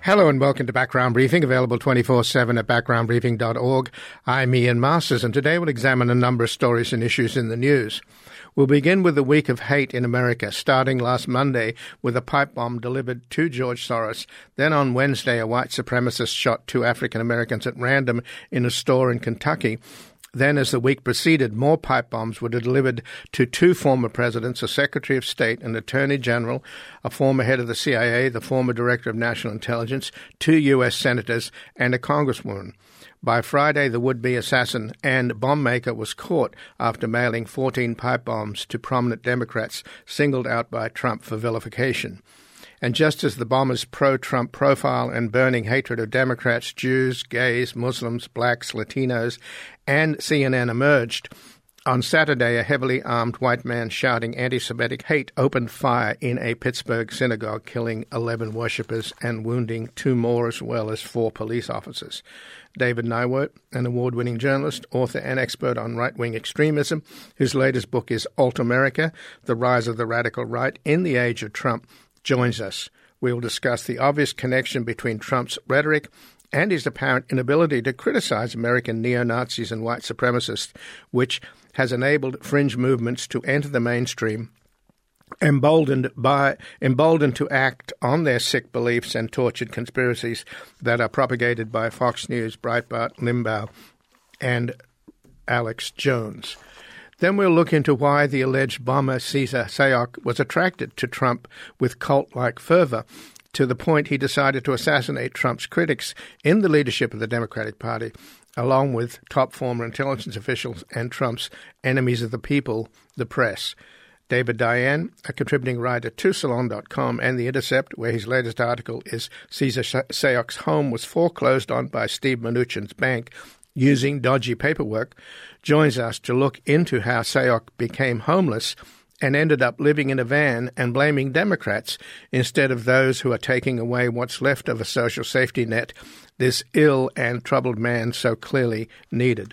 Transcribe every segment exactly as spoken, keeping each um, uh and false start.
Hello and welcome to Background Briefing, available twenty-four seven at background briefing dot org. I'm Ian Masters, and today we'll examine a number of stories and issues in the news. We'll begin with the week of hate in America, starting last Monday with a pipe bomb delivered to George Soros. Then on Wednesday, a white supremacist shot two African Americans at random in a store in Kentucky. Then, as the week proceeded, more pipe bombs were delivered to two former presidents, a Secretary of State, an Attorney General, a former head of the C I A, the former Director of National Intelligence, two U S senators, and a congresswoman. By Friday, the would-be assassin and bomb maker was caught after mailing fourteen pipe bombs to prominent Democrats singled out by Trump for vilification. And just as the bomber's pro-Trump profile and burning hatred of Democrats, Jews, gays, Muslims, blacks, Latinos, and C N N emerged, on Saturday a heavily armed white man shouting anti-Semitic hate opened fire in a Pittsburgh synagogue, killing eleven worshippers and wounding two more as well as four police officers. David Neiwert, an award-winning journalist, author and expert on right-wing extremism, whose latest book is Alt-America, The Rise of the Radical Right in the Age of Trump, joins us. We will discuss the obvious connection between Trump's rhetoric and his apparent inability to criticize American neo-Nazis and white supremacists, which has enabled fringe movements to enter the mainstream, emboldened by emboldened to act on their sick beliefs and tortured conspiracies that are propagated by Fox News, Breitbart, Limbaugh, and Alex Jones. Then we'll look into why the alleged bomber Cesar Sayoc was attracted to Trump with cult-like fervor, to the point he decided to assassinate Trump's critics in the leadership of the Democratic Party, along with top former intelligence officials and Trump's enemies of the people, the press. David Dayen, a contributing writer to Salon dot com and The Intercept, where his latest article is Cesar Sayoc's home was foreclosed on by Steve Mnuchin's bank using dodgy paperwork, joins us to look into how Sayoc became homeless and ended up living in a van and blaming Democrats instead of those who are taking away what's left of a social safety net this ill and troubled man so clearly needed.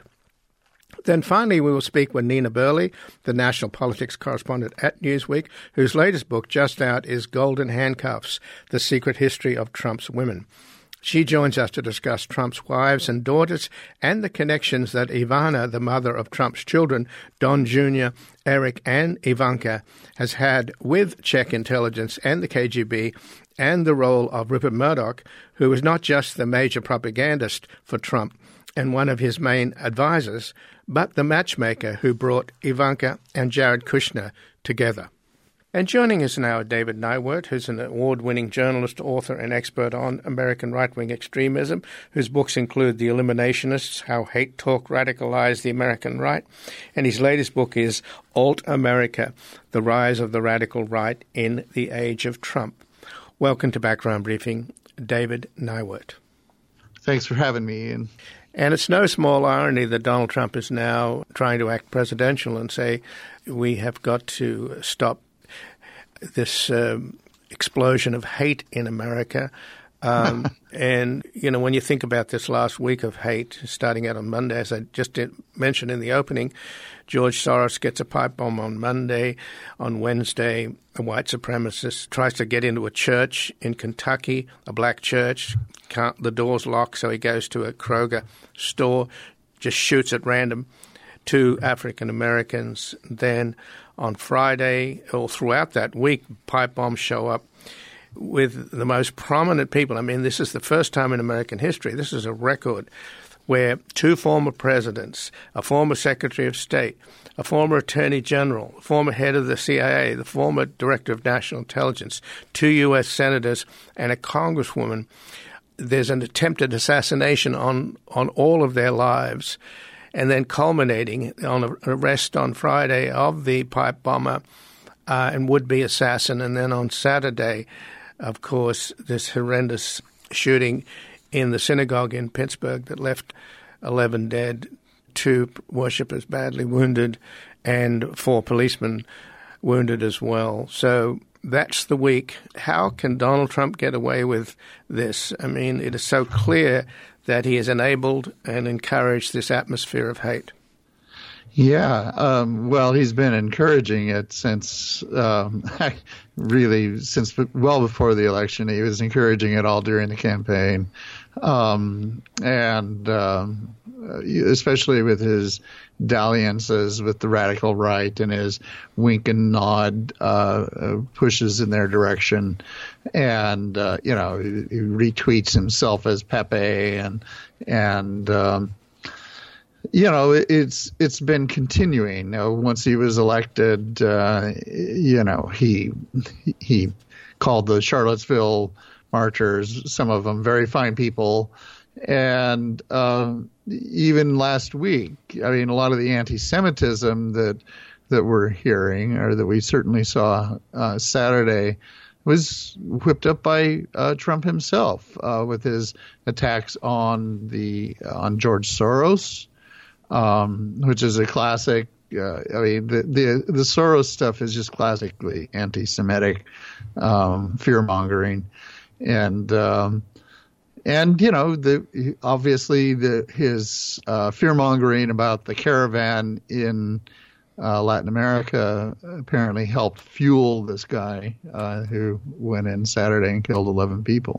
Then finally we will speak with Nina Burley, the national politics correspondent at Newsweek, whose latest book just out is Golden Handcuffs, The Secret History of Trump's Women. She joins us to discuss Trump's wives and daughters and the connections that Ivana, the mother of Trump's children, Don Junior, Eric, and Ivanka, has had with Czech intelligence and the K G B, and the role of Rupert Murdoch, who was not just the major propagandist for Trump and one of his main advisors, but the matchmaker who brought Ivanka and Jared Kushner together. And joining us now, David Neiwert, who's an award-winning journalist, author, and expert on American right-wing extremism, whose books include The Eliminationists, How Hate Talk Radicalized the American Right, and his latest book is Alt-America, The Rise of the Radical Right in the Age of Trump. Welcome to Background Briefing, David Neiwert. Thanks for having me, Ian. And it's no small irony that Donald Trump is now trying to act presidential and say we have got to stop this um, explosion of hate in America. Um, and, you know, when you think about this last week of hate, starting out on Monday, as I just did mention in the opening, George Soros gets a pipe bomb on Monday. On Wednesday, a white supremacist tries to get into a church in Kentucky, a black church. Can't, the door's locked, so he goes to a Kroger store, just shoots at random two African Americans. Then on Friday, or throughout that week, pipe bombs show up with the most prominent people. I mean, this is the first time in American history, this is a record, where two former presidents, a former Secretary of State, a former Attorney General, a former head of the C I A, the former Director of National Intelligence, two U S senators, and a congresswoman, there's an attempted assassination on, on all of their lives, and then culminating on an arrest on Friday of the pipe bomber uh, and would-be assassin. And then on Saturday, of course, this horrendous shooting in the synagogue in Pittsburgh that left eleven dead, two worshippers badly wounded, and four policemen wounded as well. So that's the week. How can Donald Trump get away with this? I mean, it is so clear that he has enabled and encouraged this atmosphere of hate. Yeah, um, well, he's been encouraging it since um, really since well before the election. He was encouraging it all during the campaign, um, and um, especially with his dalliances with the radical right and his wink and nod uh, pushes in their direction, and uh, you know, he, he retweets himself as Pepe and and. Um, You know, it's it's been continuing. Uh, once he was elected, uh, you know, he he called the Charlottesville marchers, some of them very fine people, and uh, even last week, I mean, a lot of the anti-Semitism that that we're hearing, or that we certainly saw uh, Saturday, was whipped up by uh, Trump himself uh, with his attacks on the on George Soros. Um, which is a classic. Uh, I mean, the, the the Soros stuff is just classically anti-Semitic, um, fear mongering, and um, and you know, the obviously the his uh, fear mongering about the caravan in uh, Latin America apparently helped fuel this guy uh, who went in Saturday and killed eleven people.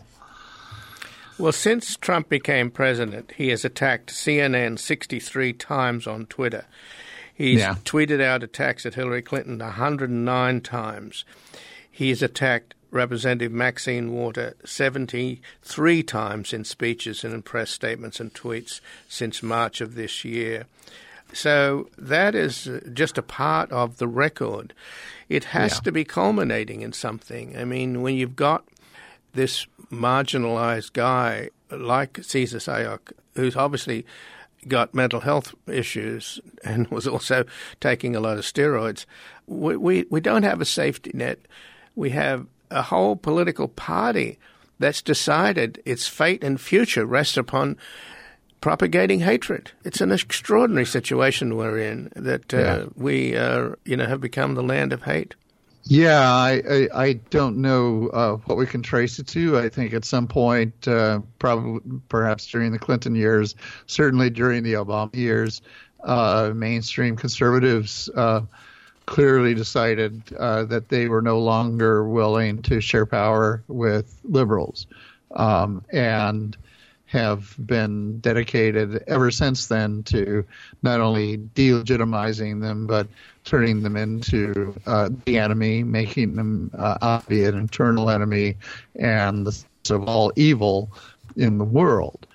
Well, since Trump became president, he has attacked C N N sixty-three times on Twitter. He's yeah. tweeted out attacks at Hillary Clinton one hundred nine times. He's attacked Representative Maxine Waters seventy-three times in speeches and in press statements and tweets since March of this year. So that is just a part of the record. It has yeah. to be culminating in something. I mean, when you've got this marginalized guy like Cesar Sayoc, who's obviously got mental health issues and was also taking a lot of steroids, we, we, we don't have a safety net. We have a whole political party that's decided its fate and future rests upon propagating hatred. It's an extraordinary situation we're in, that uh, yeah. we uh, you know, have become the land of hate. Yeah, I, I, I don't know uh, what we can trace it to. I think at some point, uh, probably perhaps during the Clinton years, certainly during the Obama years, uh, mainstream conservatives uh, clearly decided uh, that they were no longer willing to share power with liberals, um, and have been dedicated ever since then to not only delegitimizing them, but turning them into uh, the enemy, making them uh, out to be an internal enemy and the source of all evil in the world.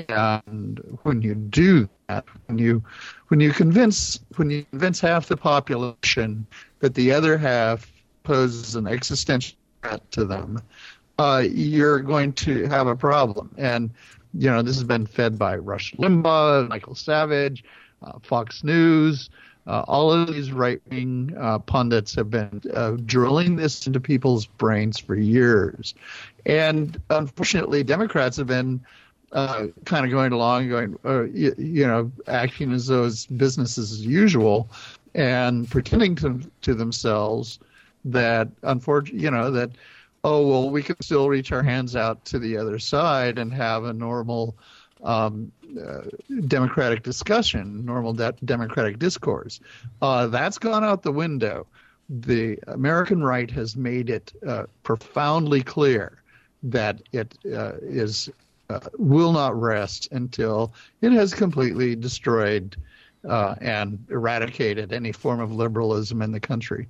And when you do that, when you when you convince when you convince half the population that the other half poses an existential threat to them, uh, you're going to have a problem. And you know, this has been fed by Rush Limbaugh, Michael Savage, uh, Fox News. Uh, all of these right-wing uh, pundits have been uh, drilling this into people's brains for years. And unfortunately, Democrats have been uh, kind of going along, going, uh, you, you know, acting as though it's business as usual and pretending to, to themselves that, unfortunately, you know, that, oh, well, we can still reach our hands out to the other side and have a normal um, uh, democratic discussion, normal de- democratic discourse. Uh, that's gone out the window. The American right has made it uh, profoundly clear that it uh, is uh, will not rest until it has completely destroyed uh, and eradicated any form of liberalism in the country.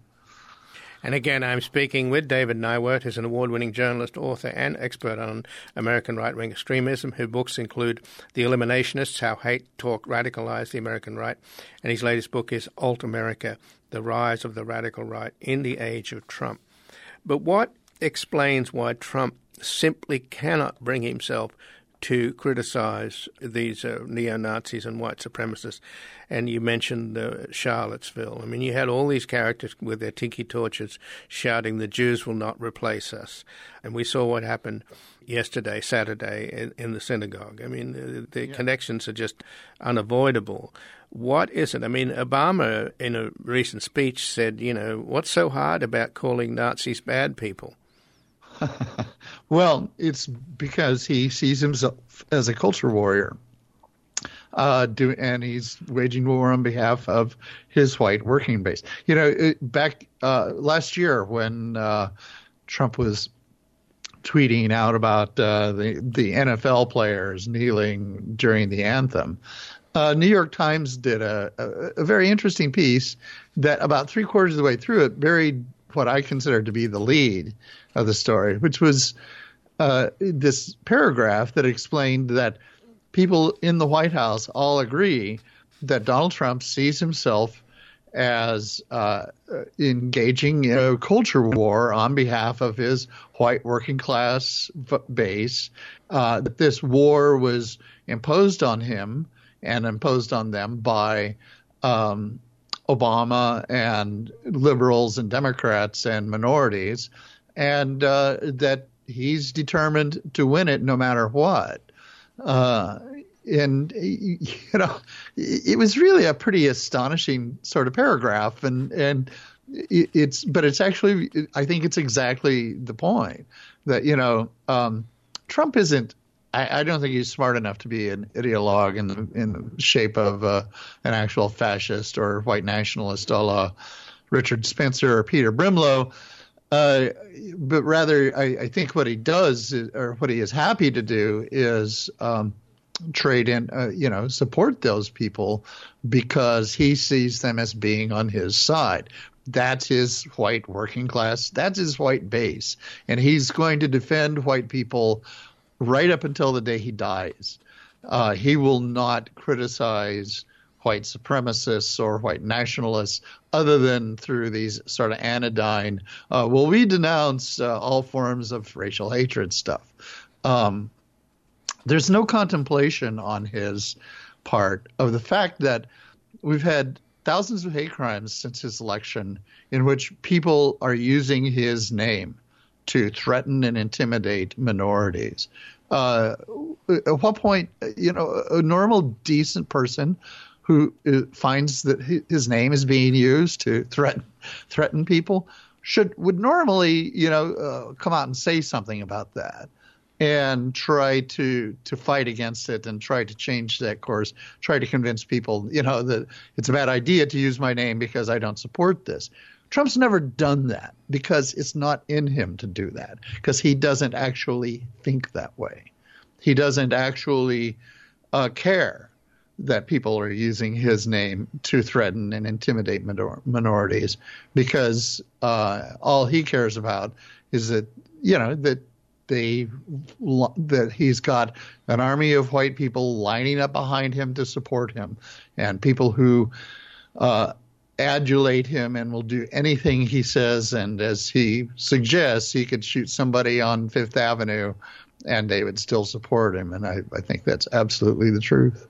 And again, I'm speaking with David Neiwert, who's an award-winning journalist, author, and expert on American right-wing extremism, whose books include The Eliminationists, How Hate Talk Radicalized the American Right, and his latest book is Alt-America, The Rise of the Radical Right in the Age of Trump. But what explains why Trump simply cannot bring himself to criticize these uh, neo-Nazis and white supremacists? And you mentioned uh, Charlottesville. I mean, you had all these characters with their tiki torches shouting, "The Jews will not replace us." And we saw what happened yesterday, Saturday, in, in the synagogue. I mean, the, the yeah. connections are just unavoidable. What is it? I mean, Obama, in a recent speech, said, you know, what's so hard about calling Nazis bad people? Well, it's because he sees himself as a culture warrior. uh, do, and he's waging war on behalf of his white working base. You know, it, back uh, last year when uh, Trump was tweeting out about uh, the the N F L players kneeling during the anthem, uh, New York Times did a, a, a very interesting piece that about three quarters of the way through it buried what I consider to be the lead of the story, which was uh, this paragraph that explained that people in the White House all agree that Donald Trump sees himself as uh, engaging in a culture war on behalf of his white working class base, uh, that this war was imposed on him and imposed on them by um, Obama and liberals and Democrats and minorities, and uh, that he's determined to win it no matter what. Uh, and, you know, it was really a pretty astonishing sort of paragraph. And, and it's, but it's actually, I think it's exactly the point that, you know, um, Trump isn't, I, I don't think he's smart enough to be an ideologue in the, in the shape of uh, an actual fascist or white nationalist a la Richard Spencer or Peter Brimlow. Uh, but rather, I, I think what he does is, or what he is happy to do is um, trade in, uh, you know, support those people because he sees them as being on his side. That's his white working class. That's his white base. And he's going to defend white people right up until the day he dies. Uh, he will not criticize white supremacists or white nationalists other than through these sort of anodyne, uh, well, we denounce uh, all forms of racial hatred stuff. Um, there's no contemplation on his part of the fact that we've had thousands of hate crimes since his election in which people are using his name to threaten and intimidate minorities. Uh, at what point, you know, a normal, decent person who finds that his name is being used to threaten threaten people should would normally, you know, uh, come out and say something about that and try to to fight against it and try to change that course, try to convince people, you know, that it's a bad idea to use my name because I don't support this. Trump's never done that because it's not in him to do that, because he doesn't actually think that way. He doesn't actually uh, care that people are using his name to threaten and intimidate minor- minorities because uh, all he cares about is that, you know, that they that he's got an army of white people lining up behind him to support him, and people who uh, adulate him and will do anything he says. And as he suggests, he could shoot somebody on Fifth Avenue and they would still support him. And I, I think that's absolutely the truth.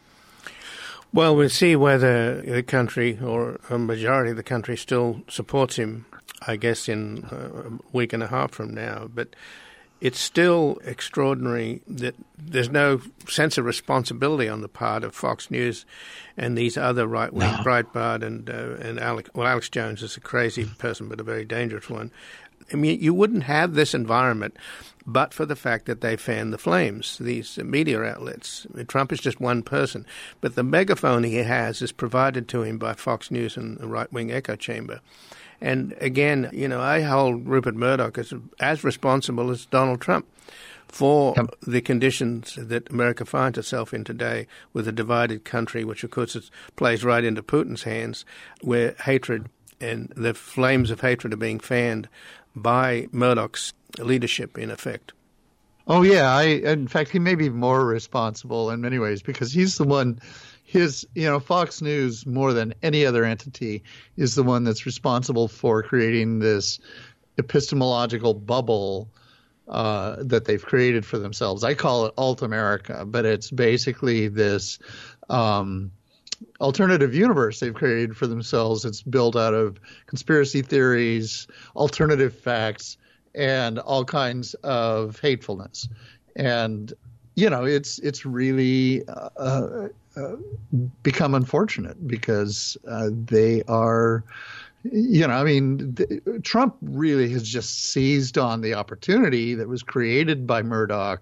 Well, we'll see whether the country or a majority of the country still supports him, I guess, in a week and a half from now. But it's still extraordinary that there's no sense of responsibility on the part of Fox News and these other right-wing, no. Breitbart and uh, and Alex. Well, Alex Jones is a crazy person, but a very dangerous one. I mean, you wouldn't have this environment but for the fact that they fan the flames, these media outlets. Trump is just one person, but the megaphone he has is provided to him by Fox News and the right-wing echo chamber. And again, you know, I hold Rupert Murdoch as as responsible as Donald Trump for yep. the conditions that America finds itself in today with a divided country, which, of course, it plays right into Putin's hands, where hatred and the flames of hatred are being fanned by Murdoch's leadership, in effect. Oh, yeah. I, in fact, he may be more responsible in many ways because he's the one, his, you know, Fox News, more than any other entity, is the one that's responsible for creating this epistemological bubble uh, that they've created for themselves. I call it Alt America, but it's basically this um, alternative universe they've created for themselves. It's built out of conspiracy theories, alternative facts, and all kinds of hatefulness. And, you know, it's it's really uh, uh, become unfortunate because uh, they are, you know, I mean, the, Trump really has just seized on the opportunity that was created by Murdoch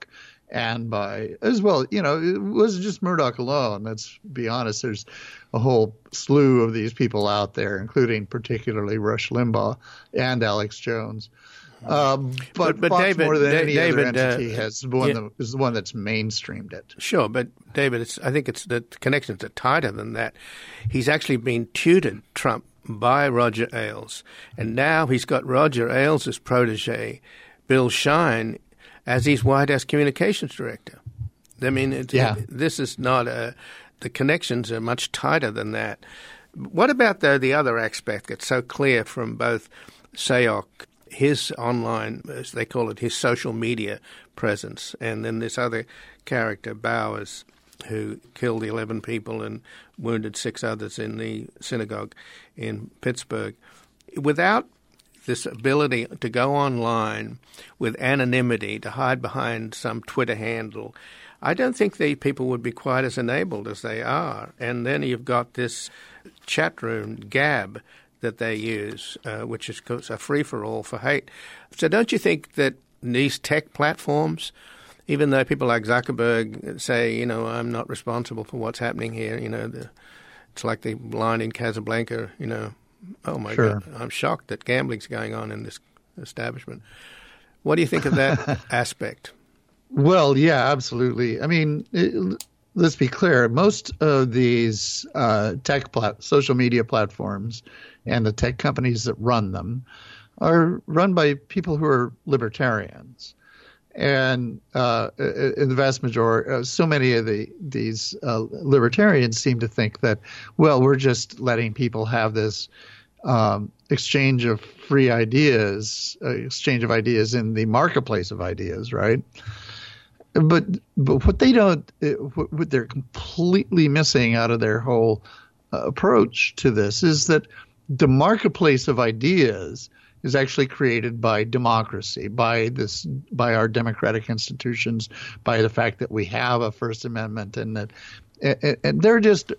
and by, as well, you know, it wasn't just Murdoch alone. Let's be honest. There's a whole slew of these people out there, including particularly Rush Limbaugh and Alex Jones. Um, but, but, but Fox, David, more than any David, other entity, uh, has one yeah. that, is the one that's mainstreamed it. Sure, but David, it's, I think it's the connections are tighter than that. He's actually been tutored, Trump, by Roger Ailes, and now he's got Roger Ailes' protege, Bill Shine, as his White House communications director. I mean, it, yeah. it, this is not a – the connections are much tighter than that. What about, though, the other aspect that's so clear from both Sayok, his online, as they call it, his social media presence, and then this other character, Bowers, who killed eleven people and wounded six others in the synagogue in Pittsburgh. Without this ability to go online with anonymity, to hide behind some Twitter handle, I don't think the people would be quite as enabled as they are. And then you've got this chat room, Gab, that they use, uh, which is a free-for-all for hate. So don't you think that these tech platforms, even though people like Zuckerberg say, you know, I'm not responsible for what's happening here, you know, the, it's like the line in Casablanca, you know, oh, my sure. God, I'm shocked that gambling's going on in this establishment. What do you think of that aspect? Well, yeah, absolutely. I mean, it, let's be clear. Most of these uh, tech plat- social media platforms and the tech companies that run them are run by people who are libertarians. And uh, in the vast majority, uh, so many of the these uh, libertarians seem to think that, well, we're just letting people have this um, exchange of free ideas, uh, exchange of ideas in the marketplace of ideas, right? But but what they don't, what they're completely missing out of their whole uh, approach to this is that the marketplace of ideas is actually created by democracy, by this, by our democratic institutions, by the fact that we have a First Amendment, and that, and, and they're just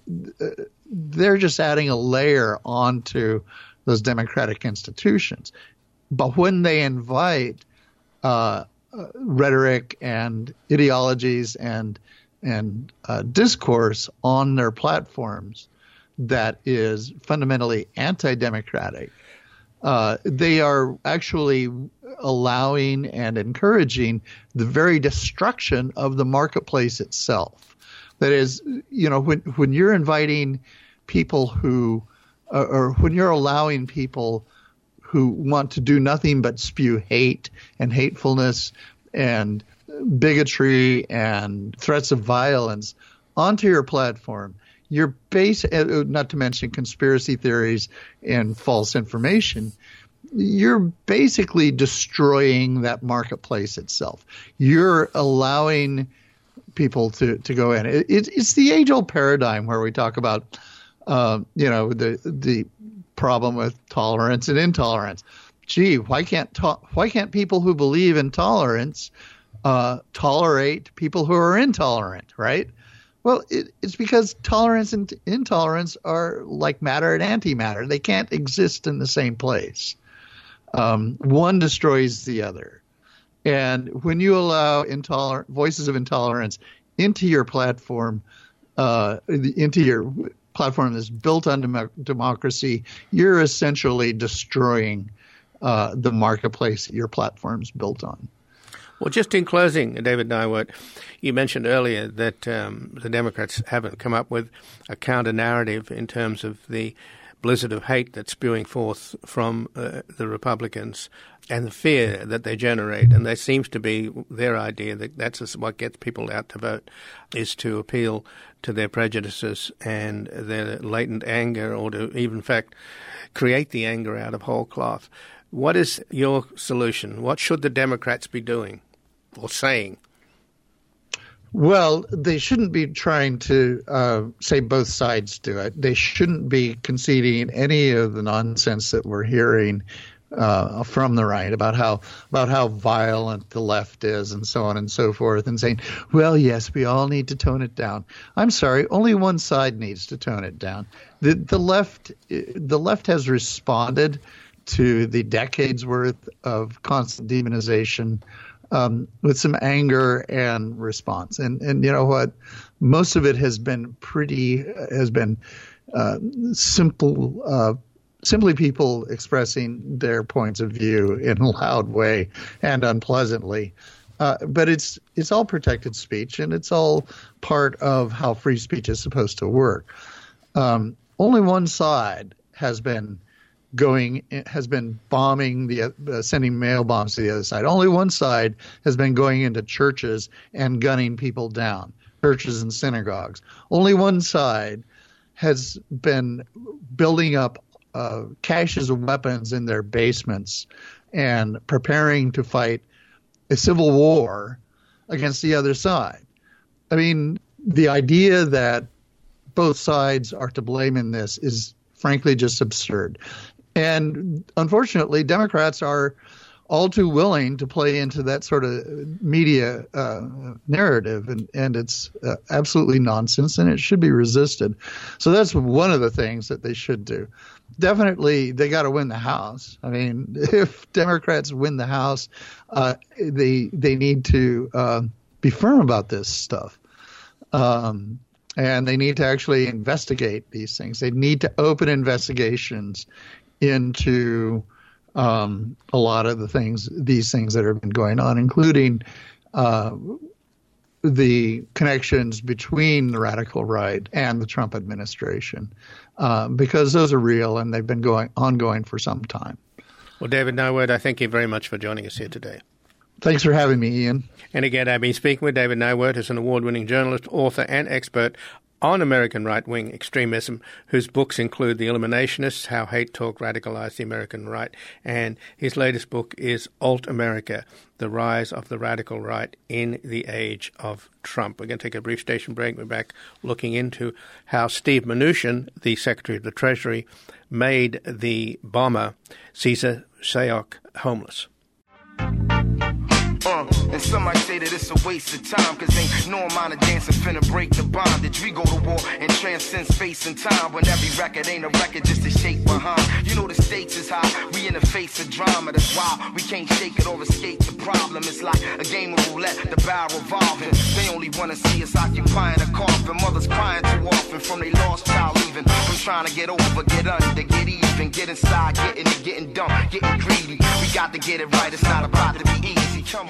they're just adding a layer onto those democratic institutions. But when they invite uh, uh, rhetoric and ideologies and and uh, discourse on their platforms that is fundamentally anti-democratic, Uh, they are actually allowing and encouraging the very destruction of the marketplace itself. That is, you know, when when you're inviting people who, uh, or when you're allowing people who want to do nothing but spew hate and hatefulness and bigotry and threats of violence onto your platform, you're base, not to mention conspiracy theories and false information, you're basically destroying that marketplace itself. You're allowing people to, to go in. It, it, it's the age-old paradigm where we talk about, uh, you know, the the problem with tolerance and intolerance. Gee, why can't to- why can't people who believe in tolerance uh, tolerate people who are intolerant, right? Well, it, it's because tolerance and intolerance are like matter and antimatter. They can't exist in the same place. Um, one destroys the other. And when you allow intolerant voices of intolerance into your platform, uh, into your platform that's built on dem- democracy, you're essentially destroying uh, the marketplace that your platform's built on. Well, just in closing, David Nyworth, you mentioned earlier that um, the Democrats haven't come up with a counter-narrative in terms of the blizzard of hate that's spewing forth from uh, the Republicans and the fear that they generate. And there seems to be their idea that that's what gets people out to vote, is to appeal to their prejudices and their latent anger, or to even, in fact, create the anger out of whole cloth. What is your solution? What should the Democrats be doing or saying? Well, they shouldn't be trying to uh, say both sides do it. They shouldn't be conceding any of the nonsense that we're hearing uh, from the right about how about how violent the left is and so on and so forth, and saying, well, yes, we all need to tone it down. I'm sorry, only one side needs to tone it down. The the left the left has responded to the decades worth of constant demonization um, with some anger and response. And and you know what, most of it has been pretty has been uh, simple. Uh, Simply people expressing their points of view in a loud way and unpleasantly. Uh, but it's it's all protected speech, and it's all part of how free speech is supposed to work. Um, only one side has been going has been bombing the uh, sending mail bombs to the other side. Only one side has been going into churches and gunning people down, churches and synagogues. Only one side has been building up Uh, caches of weapons in their basements and preparing to fight a civil war against the other side. I mean, the idea that both sides are to blame in this is frankly just absurd. And unfortunately, Democrats are all too willing to play into that sort of media uh, narrative, and, and it's uh, absolutely nonsense, and it should be resisted. So that's one of the things that they should do. Definitely, they got to win the House. I mean, if Democrats win the House, uh, they they need to uh, be firm about this stuff, um, and they need to actually investigate these things. They need to open investigations into Um, a lot of the things, these things that have been going on, including uh, the connections between the radical right and the Trump administration, uh, because those are real and they've been going ongoing for some time. Well, David Nywert, I thank you very much for joining us here today. Thanks for having me, Ian. And again, I've been speaking with David Nywert, who's an award-winning journalist, author, and expert on American right-wing extremism, whose books include The Eliminationists, How Hate Talk Radicalized the American Right, and his latest book is Alt-America, The Rise of the Radical Right in the Age of Trump. We're going to take a brief station break. We're back looking into how Steve Mnuchin, the Secretary of the Treasury, made the bomber Cesar Sayoc homeless. Uh, and some might say that it's a waste of time, cause ain't no amount of dancing finna break the bondage. We go to war and transcend space and time, when every record ain't a record just to shake behind. You know the stakes is high, we in the face of drama. That's why we can't shake it or escape the problem. It's like a game of roulette, the barrel revolving. They only wanna see us occupying a coffin. Mothers crying too often from they lost child leaving. From trying to get over, get under, get even, get inside, getting it, getting dumb, getting greedy. We got to get it right, it's not about to be easy. Come on.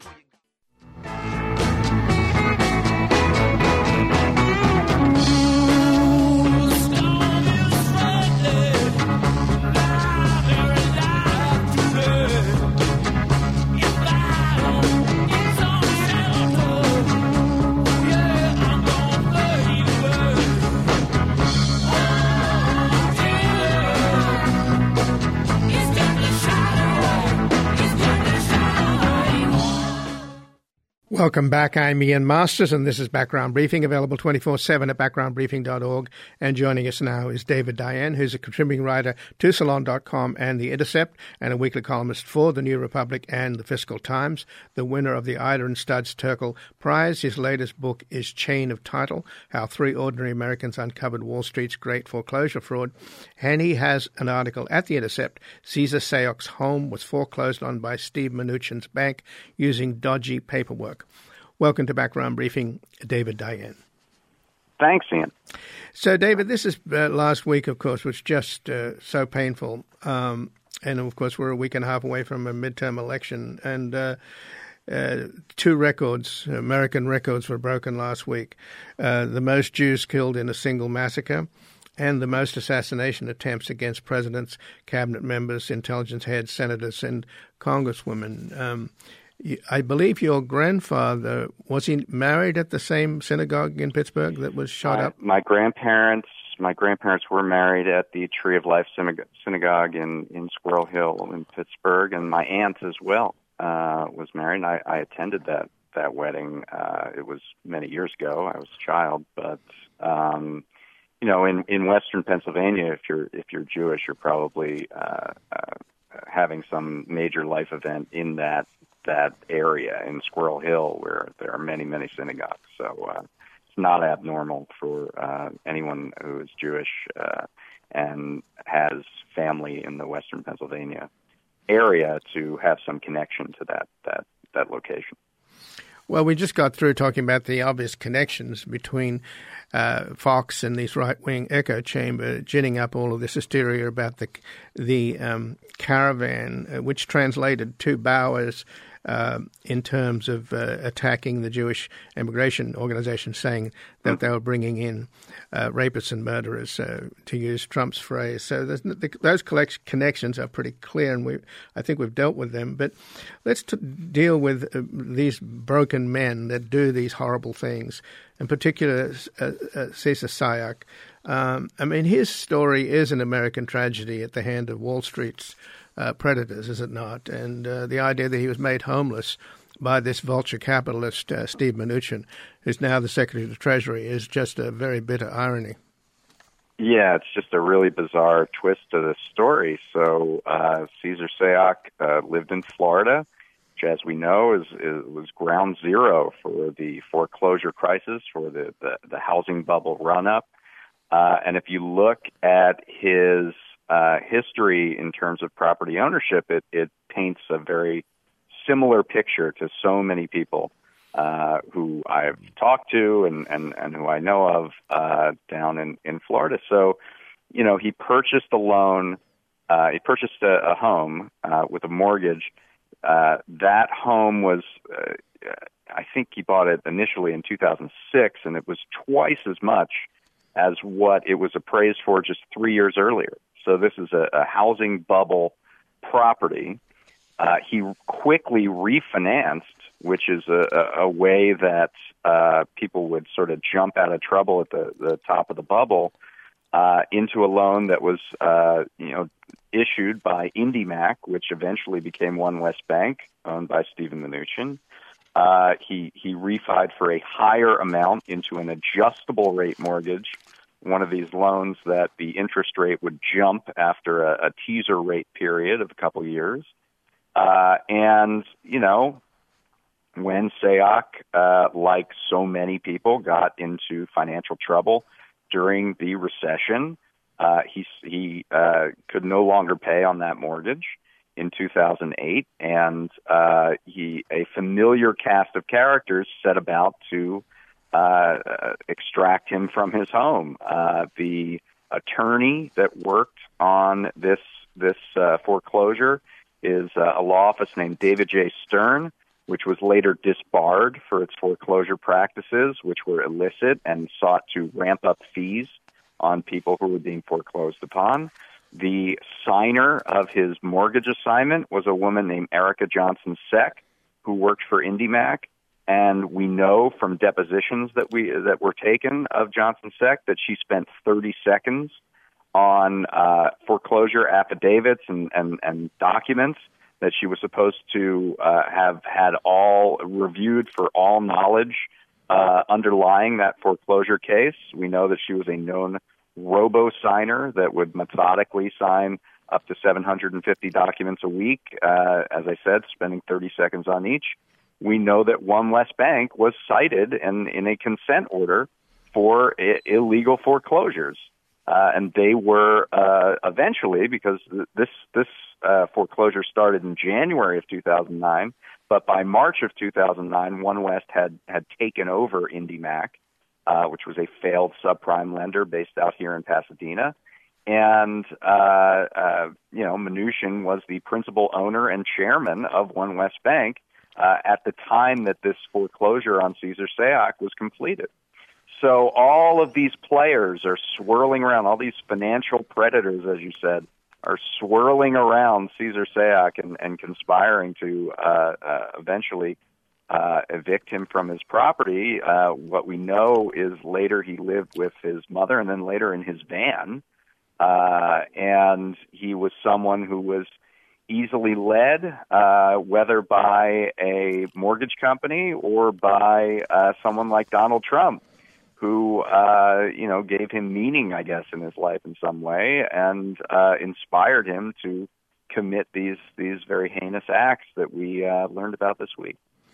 Welcome back. I'm Ian Masters, and this is Background Briefing, available twenty-four seven at background briefing dot org. And joining us now is David Dayen, who's a contributing writer to Salon dot com and The Intercept, and a weekly columnist for The New Republic and The Fiscal Times, the winner of the Ida and Studs Terkel Prize. His latest book is Chain of Title, How Three Ordinary Americans Uncovered Wall Street's Great Foreclosure Fraud. And he has an article at The Intercept, Cesar Sayoc's home was foreclosed on by Steve Mnuchin's bank using dodgy paperwork. Welcome to Background Briefing, David Dayen. Thanks, Ian. So, David, this is uh, last week, of course, was just uh, so painful. Um, and, of course, we're a week and a half away from a midterm election. And uh, uh, two records, American records, were broken last week. Uh, the most Jews killed in a single massacre, and the most assassination attempts against presidents, cabinet members, intelligence heads, senators, and congresswomen. Um I believe your grandfather, was he married at the same synagogue in Pittsburgh that was shot my, up? My grandparents, my grandparents were married at the Tree of Life Synagogue in, in Squirrel Hill in Pittsburgh, and my aunt as well uh, was married. And I, I attended that that wedding. Uh, it was many years ago. I was a child, but um, you know, in, in Western Pennsylvania, if you're if you're Jewish, you're probably uh, uh, having some major life event in that. that area in Squirrel Hill where there are many, many synagogues. So uh, it's not abnormal for uh, anyone who is Jewish uh, and has family in the Western Pennsylvania area to have some connection to that that that location. Well, we just got through talking about the obvious connections between uh, Fox and this right-wing echo chamber, ginning up all of this hysteria about the the um, caravan, uh, which translated to Bowers uh, in terms of uh, attacking the Jewish immigration organization, saying that mm-hmm. they were bringing in uh, rapists and murderers, uh, to use Trump's phrase. So the, those collect- connections are pretty clear, and we I think we've dealt with them. But let's t- deal with uh, these broken men that do these horrible things, in particular uh, uh, Cesar Sayoc. Um, I mean, his story is an American tragedy at the hand of Wall Street's uh, predators, is it not? And uh, the idea that he was made homeless by this vulture capitalist, uh, Steve Mnuchin, who's now the Secretary of the Treasury, is just a very bitter irony. Yeah, it's just a really bizarre twist to the story. So uh, Cesar Sayoc uh, lived in Florida, which, as we know, is, is was ground zero for the foreclosure crisis, for the, the, the housing bubble run-up. Uh, and if you look at his uh, history in terms of property ownership, it, it paints a very similar picture to so many people uh, who I've talked to and, and, and who I know of uh, down in, in Florida. So, you know, he purchased a loan, uh, he purchased a, a home uh, with a mortgage. Uh, that home was, uh, I think he bought it initially in two thousand six, and it was twice as much as what it was appraised for just three years earlier. So this is a, a housing bubble property. Uh, he quickly refinanced, which is a, a, a way that uh, people would sort of jump out of trouble at the, the top of the bubble, uh, into a loan that was, uh, you know, issued by IndyMac, which eventually became One West Bank, owned by Steven Mnuchin. Uh, he he refied for a higher amount into an adjustable rate mortgage, one of these loans that the interest rate would jump after a, a teaser rate period of a couple of years. Uh, and, you know, when Sayoc, uh, like so many people, got into financial trouble during the recession, uh, he, he uh, could no longer pay on that mortgage in two thousand eight, and uh, he a familiar cast of characters set about to uh, extract him from his home. Uh, the attorney that worked on this this uh, foreclosure is uh, a law office named David J. Stern, which was later disbarred for its foreclosure practices, which were illicit and sought to ramp up fees on people who were being foreclosed upon. The signer of his mortgage assignment was a woman named Erica Johnson-Seck, who worked for IndyMac, and we know from depositions that we that were taken of Johnson-Seck that she spent thirty seconds on uh, foreclosure affidavits and, and, and documents that she was supposed to uh, have had all reviewed for all knowledge uh, underlying that foreclosure case. We know that she was a known robo-signer that would methodically sign up to seven hundred fifty documents a week, uh, as I said, spending thirty seconds on each. We know that One West Bank was cited in, in a consent order for I- illegal foreclosures. Uh, and they were uh, eventually, because this this uh, foreclosure started in January of two thousand nine, but by March of two thousand nine, One West had, had taken over IndyMac, uh, which was a failed subprime lender based out here in Pasadena. And, uh, uh, you know, Mnuchin was the principal owner and chairman of One West Bank uh, at the time that this foreclosure on Cesar Sayoc was completed. So all of these players are swirling around, all these financial predators, as you said, are swirling around Cesar Sayoc and, and conspiring to uh, uh, eventually uh, evict him from his property. Uh, what we know is later he lived with his mother and then later in his van. Uh, and he was someone who was easily led, uh, whether by a mortgage company or by uh, someone like Donald Trump, who, uh, you know, gave him meaning, I guess, in his life in some way, and uh, inspired him to commit these these very heinous acts that we uh, learned about this week.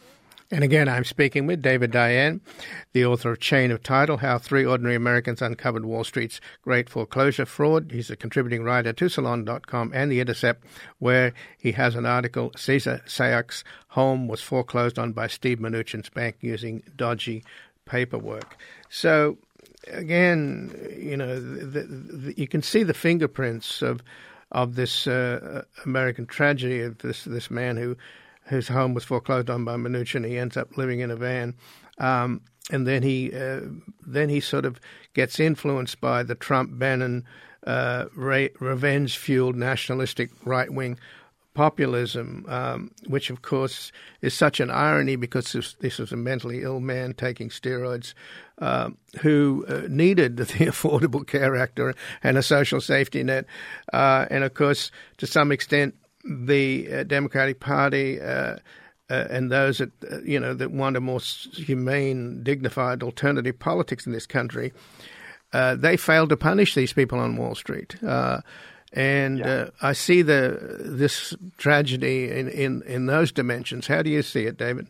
And again, I'm speaking with David Dayen, the author of Chain of Title, How Three Ordinary Americans Uncovered Wall Street's Great Foreclosure Fraud. He's a contributing writer to Salon dot com and The Intercept, where he has an article, Cesar Sayocs' home was foreclosed on by Steve Mnuchin's bank using dodgy paperwork. So, again, you know, the, the, you can see the fingerprints of of this uh, American tragedy of this this man who whose home was foreclosed on by Mnuchin. He ends up living in a van, um, and then he uh, then he sort of gets influenced by the Trump-Bannon uh, re- revenge-fueled nationalistic right-wing populism, um, which of course is such an irony because this, this was a mentally ill man taking steroids uh, who uh, needed the Affordable Care Act and a social safety net, uh, and of course to some extent the uh, Democratic Party uh, uh, and those that uh, you know that want a more humane, dignified alternative politics in this country, uh, they failed to punish these people on Wall Street. Uh, and yeah. uh, I see the this tragedy in, in, in those dimensions. How do you see it, David?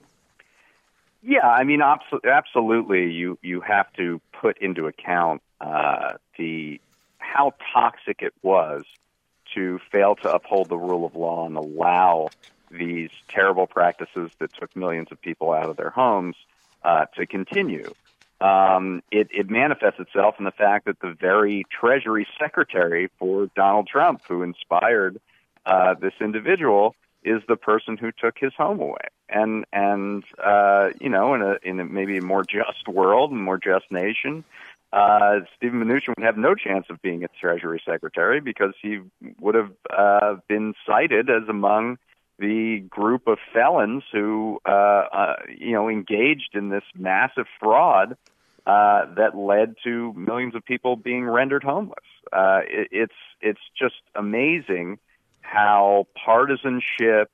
Yeah, I mean, abso- absolutely. You you have to put into account uh, the how toxic it was to fail to uphold the rule of law and allow these terrible practices that took millions of people out of their homes uh, to continue. Um, it, it manifests itself in the fact that the very Treasury Secretary for Donald Trump, who inspired uh, this individual, is the person who took his home away. And and uh, you know, in a in a maybe a more just world and more just nation, Uh, Stephen Mnuchin would have no chance of being a Treasury Secretary because he would have uh, been cited as among the group of felons who, uh, uh, you know, engaged in this massive fraud uh, that led to millions of people being rendered homeless. Uh, it, it's it's just amazing how partisanship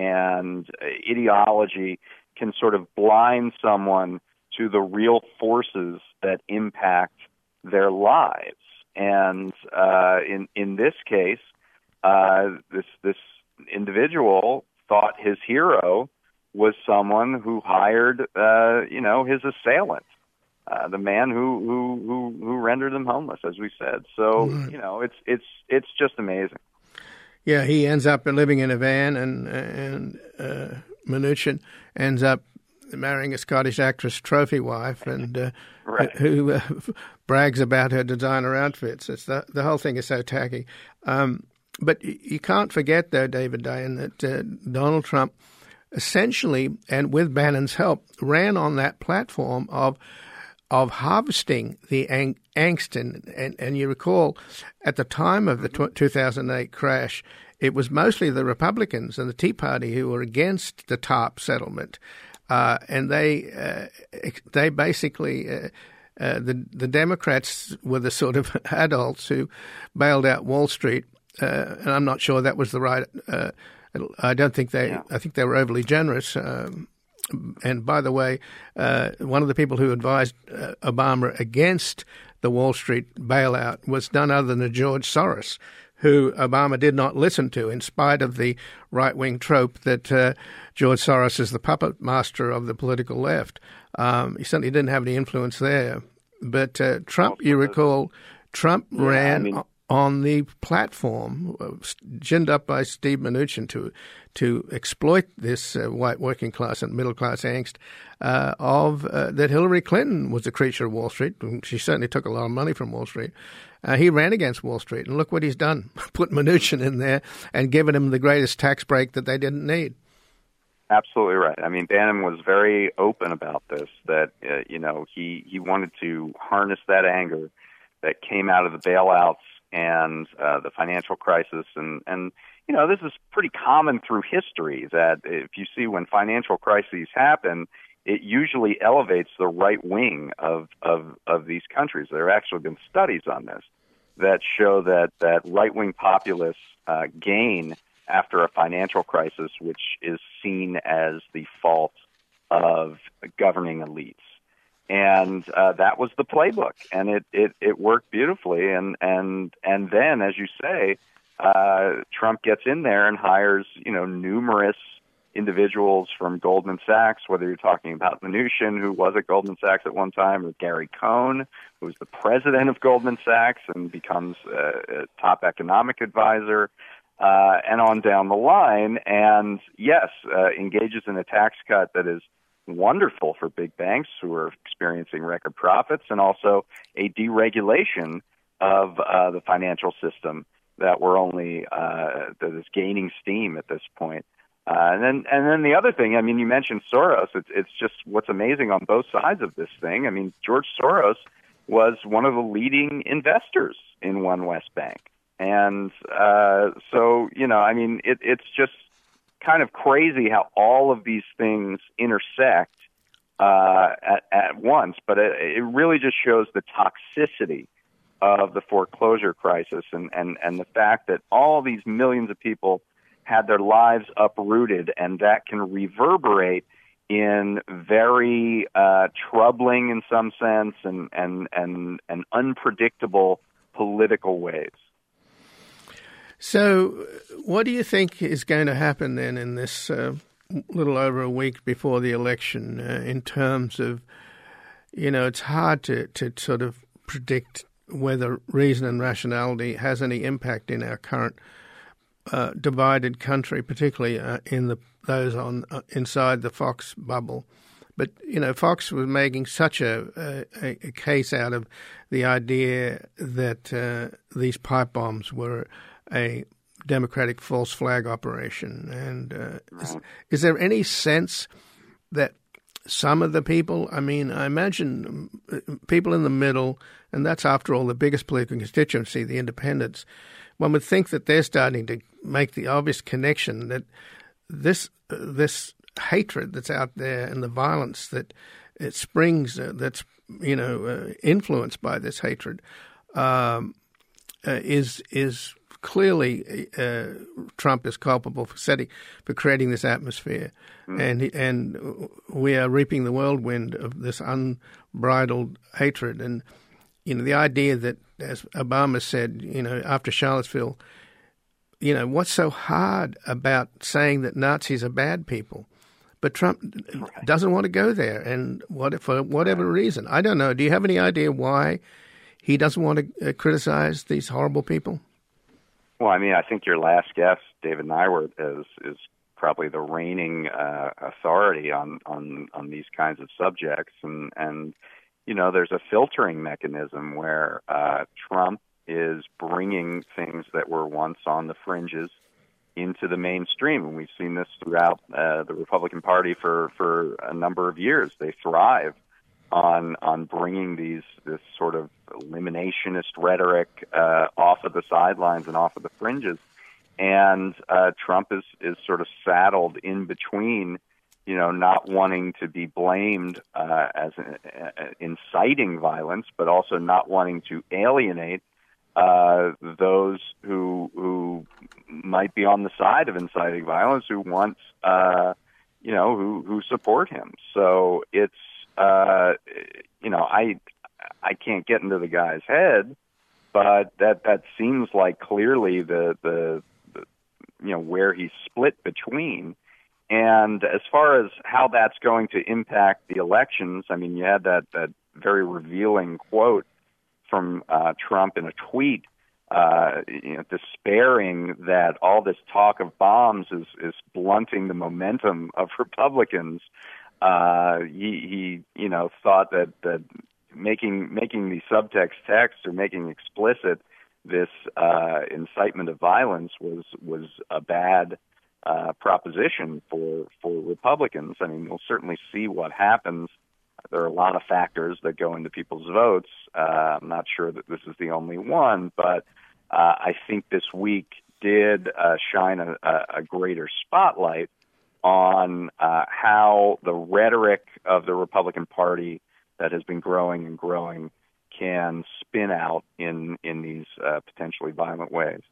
and ideology can sort of blind someone to the real forces that impact their lives. And uh, in in this case, uh, this this individual thought his hero was someone who hired, uh, you know, his assailant, uh, the man who, who who who rendered them homeless, as we said. So you know, it's it's it's just amazing. Yeah, he ends up living in a van, and and uh, Mnuchin ends up marrying a Scottish actress trophy wife, and uh, right. who uh, brags about her designer outfits. It's the the whole thing is so tacky. Um, but you can't forget, though, David Dayen, that uh, Donald Trump essentially, and with Bannon's help, ran on that platform of of harvesting the ang- angst. And, and, and you recall, at the time of the tw- two thousand eight crash, it was mostly the Republicans and the Tea Party who were against the TARP settlement. Uh, and they uh, they basically, uh, uh, the the Democrats were the sort of adults who bailed out Wall Street, uh, and I'm not sure that was the right. Uh, I don't think they. Yeah. I think they were overly generous. Um, and by the way, uh, one of the people who advised uh, Obama against the Wall Street bailout was none other than George Soros, who Obama did not listen to, in spite of the right-wing trope that uh, George Soros is the puppet master of the political left. Um, he certainly didn't have any influence there. But uh, Trump, you recall, Trump yeah, ran I mean, on the platform, uh, ginned up by Steve Mnuchin to to exploit this uh, white working class and middle class angst uh, of uh, that Hillary Clinton was a creature of Wall Street. She certainly took a lot of money from Wall Street. Uh, he ran against Wall Street, and look what he's done. Put Mnuchin in there and given him the greatest tax break that they didn't need. Absolutely right. I mean, Bannon was very open about this, that, uh, you know, he, he wanted to harness that anger that came out of the bailouts and uh, the financial crisis. And, and, you know, this is pretty common through history, that if you see when financial crises happen, it usually elevates the right wing of, of, of these countries. There have actually been studies on this that show that, that right-wing populists uh, gain after a financial crisis, which is seen as the fault of governing elites. And uh, that was the playbook, and it, it, it worked beautifully. And, and, and then, as you say, uh, Trump gets in there and hires, you know, numerous individuals from Goldman Sachs, whether you're talking about Mnuchin, who was at Goldman Sachs at one time, or Gary Cohn, who was the president of Goldman Sachs and becomes a, a top economic advisor, uh, and on down the line. And yes, uh, engages in a tax cut that is wonderful for big banks who are experiencing record profits, and also a deregulation of uh, the financial system that we're only uh, that is gaining steam at this point. Uh, and then, and then the other thing, I mean, you mentioned Soros. It's, it's just what's amazing on both sides of this thing. I mean, George Soros was one of the leading investors in One West Bank, and uh, so you know, I mean, it, it's just kind of crazy how all of these things intersect uh, at, at once. But it, it really just shows the toxicity of the foreclosure crisis, and, and, and the fact that all these millions of people had their lives uprooted, and that can reverberate in very uh, troubling, in some sense, and, and, and, and unpredictable political ways. So what do you think is going to happen then in this uh, little over a week before the election uh, in terms of, you know, it's hard to, to sort of predict whether reason and rationality has any impact in our current uh, divided country, particularly uh, in the those on uh, inside the Fox bubble. But, you know, Fox was making such a, a, a case out of the idea that uh, these pipe bombs were a Democratic false flag operation. And uh, is, is there any sense that some of the people, I mean, I imagine people in the middle, and that's after all the biggest political constituency, the independents, one would think that they're starting to make the obvious connection that this uh, this hatred that's out there and the violence that it springs, uh, that's, you know, uh, influenced by this hatred, um, uh, is is clearly uh, Trump is culpable for setting, for creating this atmosphere, mm. and he, and we are reaping the whirlwind of this unbridled hatred. And you know, the idea that, as Obama said, you know, after Charlottesville, you know, what's so hard about saying that Nazis are bad people? But Trump right. doesn't want to go there, and what for whatever right. reason, I don't know. Do you have any idea why he doesn't want to uh, criticize these horrible people? Well, I mean, I think your last guest, David Nywert, is is probably the reigning uh, authority on, on, on these kinds of subjects. And, and, you know, there's a filtering mechanism where uh, Trump is bringing things that were once on the fringes into the mainstream. And we've seen this throughout uh, the Republican Party for, for a number of years. They thrive on on bringing these this sort of eliminationist rhetoric uh, off of the sidelines and off of the fringes, and uh, Trump is is sort of saddled in between, you know, not wanting to be blamed uh, as an, uh, inciting violence, but also not wanting to alienate uh, those who who might be on the side of inciting violence, who want uh, you know who who support him. So it's Uh, you know, I I can't get into the guy's head, but that, that seems like clearly the, the, the you know where he's split between. And as far as how that's going to impact the elections, I mean, you had that, that very revealing quote from uh, Trump in a tweet, uh, you know, despairing that all this talk of bombs is, is blunting the momentum of Republicans. Uh, he, he, you know, thought that, that making making the subtext text or making explicit this uh, incitement of violence was was a bad uh, proposition for for Republicans. I mean, we'll certainly see what happens. There are a lot of factors that go into people's votes. Uh, I'm not sure that this is the only one, but uh, I think this week did uh, shine a, a greater spotlight on uh, how the rhetoric of the Republican Party that has been growing and growing can spin out in in these uh, potentially violent ways.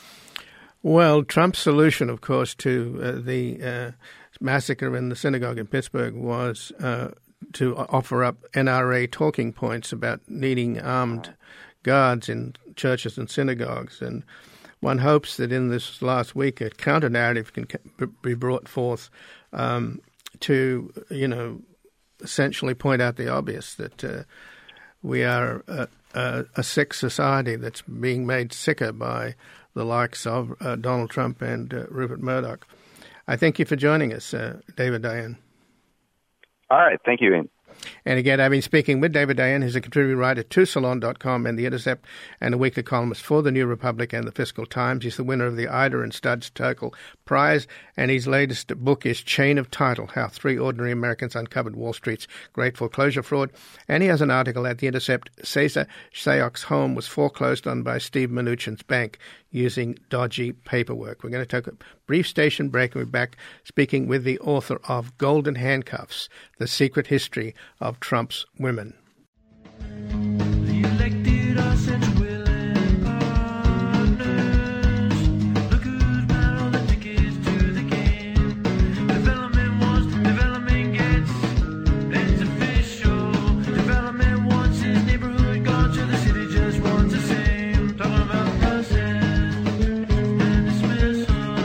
Well, Trump's solution, of course, to uh, the uh, massacre in the synagogue in Pittsburgh was uh, to offer up N R A talking points about needing armed guards in churches and synagogues. And one hopes that in this last week a counter-narrative can be brought forth um, to, you know, essentially point out the obvious, that uh, we are a, a, a sick society that's being made sicker by the likes of uh, Donald Trump and uh, Rupert Murdoch. I thank you for joining us, uh, David Dayen. All right. Thank you, Ian. And again, I've been speaking with David Dayen, who's a contributing writer to Salon dot com and The Intercept, and a weekly columnist for The New Republic and The Fiscal Times. He's the winner of the Ida and Studs Terkel Prize, and his latest book is Chain of Title, How Three Ordinary Americans Uncovered Wall Street's Great Foreclosure Fraud. And he has an article at The Intercept, Cesar Sayoc's home was foreclosed on by Steve Mnuchin's bank using dodgy paperwork. We're going to take a brief station break, and we're back speaking with the author of Golden Handcuffs, The Secret History of Trump's Women. The elected are such willing partners. Look who's brought all the tickets to the game. Development wants, development gets. It's official. Development wants his neighborhood gone to the city just wants the same. Talking about the process and dismissal.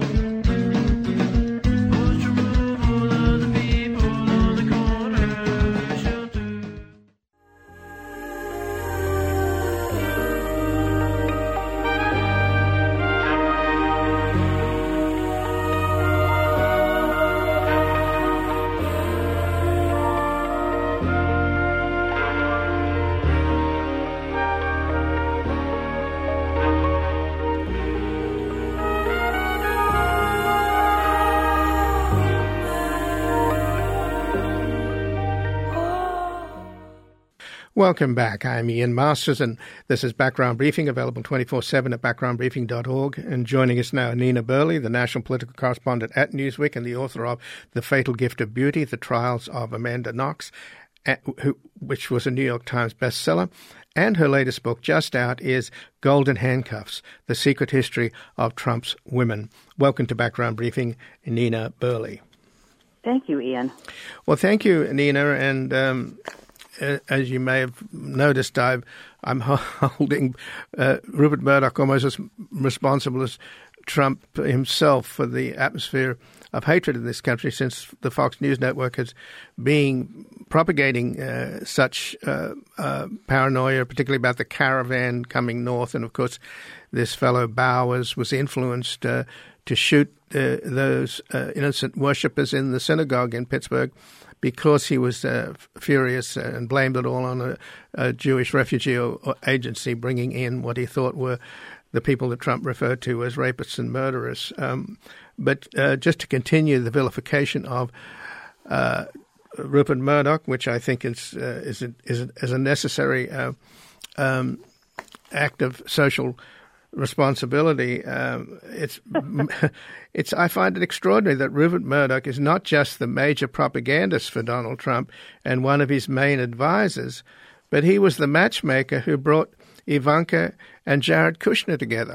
Forced removal of the people on the corner shelter. Welcome back. I'm Ian Masters, and this is Background Briefing, available twenty-four seven at background briefing dot org. And joining us now, Nina Burley, the national political correspondent at Newsweek and the author of The Fatal Gift of Beauty, The Trials of Amanda Knox, who, which was a New York Times bestseller. And her latest book, just out, is Golden Handcuffs, The Secret History of Trump's Women. Welcome to Background Briefing, Nina Burley. Thank you, Ian. Well, thank you, Nina, and um, as you may have noticed, I've, I'm holding uh, Rupert Murdoch almost as responsible as Trump himself for the atmosphere of hatred in this country, since the Fox News Network has been propagating uh, such uh, uh, paranoia, particularly about the caravan coming north. And, of course, this fellow Bowers was influenced uh, to shoot uh, those uh, innocent worshippers in the synagogue in Pittsburgh, because he was uh, furious and blamed it all on a, a Jewish refugee agency bringing in what he thought were the people that Trump referred to as rapists and murderers. Um, but uh, just to continue the vilification of uh, Rupert Murdoch, which I think is uh, is, a, is, a, is a necessary uh, um, act of social responsibility. Um, it's, it's. I find it extraordinary that Rupert Murdoch is not just the major propagandist for Donald Trump and one of his main advisors, but he was the matchmaker who brought Ivanka and Jared Kushner together.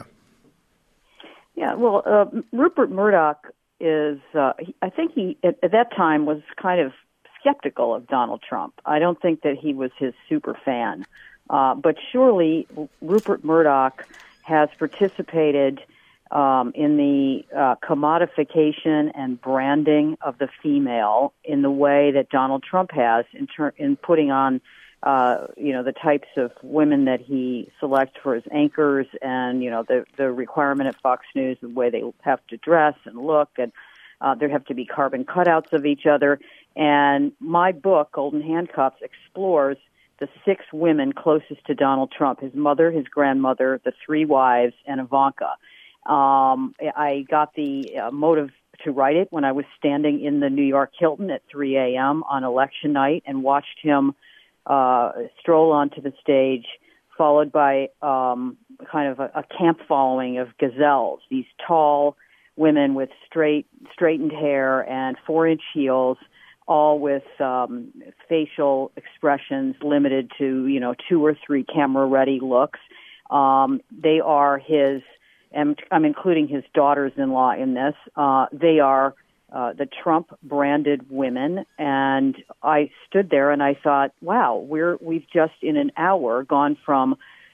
Yeah, well, uh, Rupert Murdoch is, uh, he, I think he, at, at that time, was kind of skeptical of Donald Trump. I don't think that he was his super fan. Uh, but surely Rupert Murdoch has participated um, in the uh, commodification and branding of the female in the way that Donald Trump has in, ter- in putting on, uh, you know, the types of women that he selects for his anchors, and, you know, the, the requirement at Fox News, the way they have to dress and look, and uh, there have to be carbon cutouts of each other. And my book, Golden Handcuffs, explores the six women closest to Donald Trump: his mother, his grandmother, the three wives, and Ivanka. Um, I got the uh, motive to write it when I was standing in the New York Hilton at three a.m. on election night and watched him uh, stroll onto the stage, followed by um, kind of a, a camp following of gazelles, these tall women with straight, straightened hair and four-inch heels, all with um, facial expressions limited to, you know, two or three camera-ready looks. Um, they are his, and I'm including his daughters-in-law in this, uh, they are uh, the Trump-branded women. And I stood there and I thought, wow, we're, we've just in an hour gone from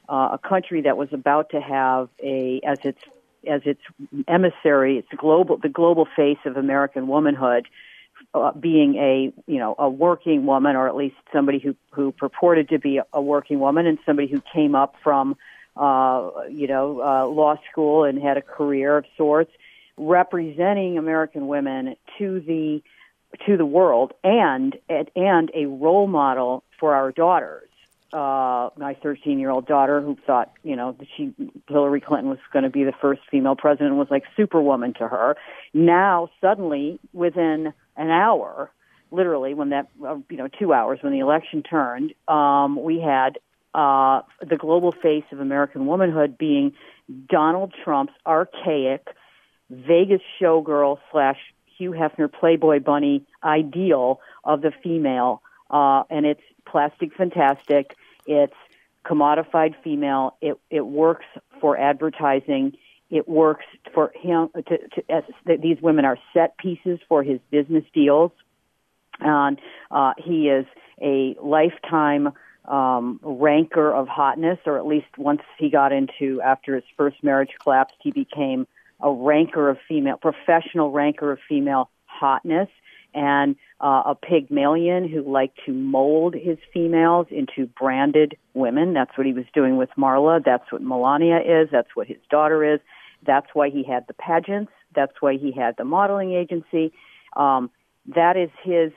uh, a country that was about to have a as its as its emissary, its global the global face of American womanhood, uh, being a you know a working woman, or at least somebody who who purported to be a working woman, and somebody who came up from uh, you know uh, law school and had a career of sorts, representing American women to the to the world, and and a role model for our daughters. Uh, my thirteen-year-old daughter, who thought, you know, that she Hillary Clinton was going to be the first female president, was like superwoman to her. Now, suddenly, within an hour, literally, when that, uh, you know, two hours when the election turned, um, we had uh, the global face of American womanhood being Donald Trump's archaic Vegas showgirl slash Hugh Hefner Playboy bunny ideal of the female, uh, and it's plastic fantastic. It's commodified female. It it works for advertising. It works for him. To, to, as, these women are set pieces for his business deals, and uh, he is a lifetime um, ranker of hotness, or at least once he got into after his first marriage collapsed, he became a ranker of female, professional ranker of female hotness, and uh, a Pygmalion who liked to mold his females into branded women. That's what he was doing with Marla. That's what Melania is. That's what his daughter is. That's why he had the pageants. That's why he had the modeling agency. Um, that is his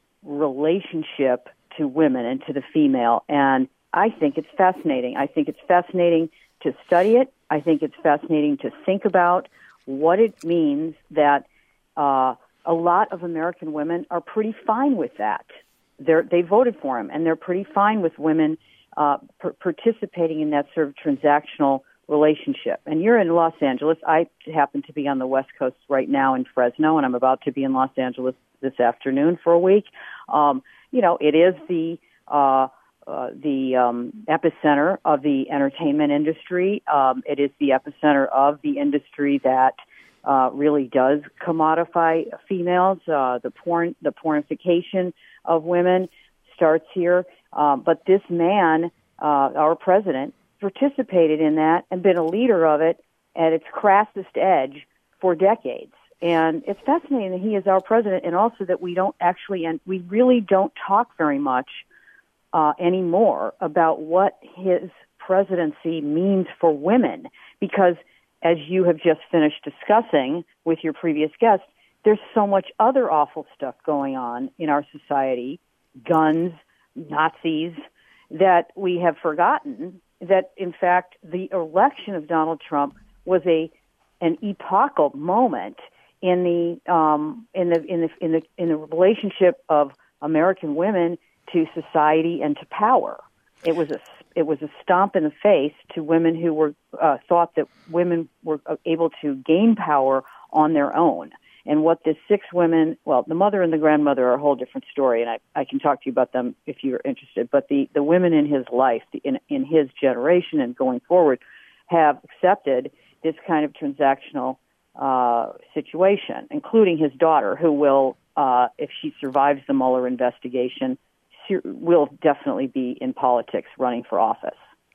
relationship to women and to the female. And I think it's fascinating. I think it's fascinating to study it. I think it's fascinating to think about what it means that uh, a lot of American women are pretty fine with that. They're, they voted for him, and they're pretty fine with women uh, p- participating in that sort of transactional relationship. And you're in Los Angeles. I happen to be on the West Coast right now in Fresno, and I'm about to be in Los Angeles this afternoon for a week. Um, you know, it is the uh, uh, the um, epicenter of the entertainment industry. Um, it is the epicenter of the industry that uh, really does commodify females. Uh, the porn, the pornification of women starts here. Um, but this man, uh, our president, participated in that and been a leader of it at its crassest edge for decades. And it's fascinating that he is our president, and also that we don't actually, and we really don't talk very much uh, anymore about what his presidency means for women. Because, as you have just finished discussing with your previous guest, there's so much other awful stuff going on in our society, guns, Nazis, that we have forgotten that, in fact, the election of Donald Trump was a an epochal moment in the um, in the in the in the in the relationship of American women to society and to power. It was a it was a stomp in the face to women who were uh, thought that women were able to gain power on their own. And what the six women, well, the mother and the grandmother are a whole different story, and I, I can talk to you about them if you're interested. But the, the women in his life, in in his generation and going forward, have accepted this kind of transactional uh, situation, including his daughter, who will, uh, if she survives the Mueller investigation, will definitely be in politics running for office.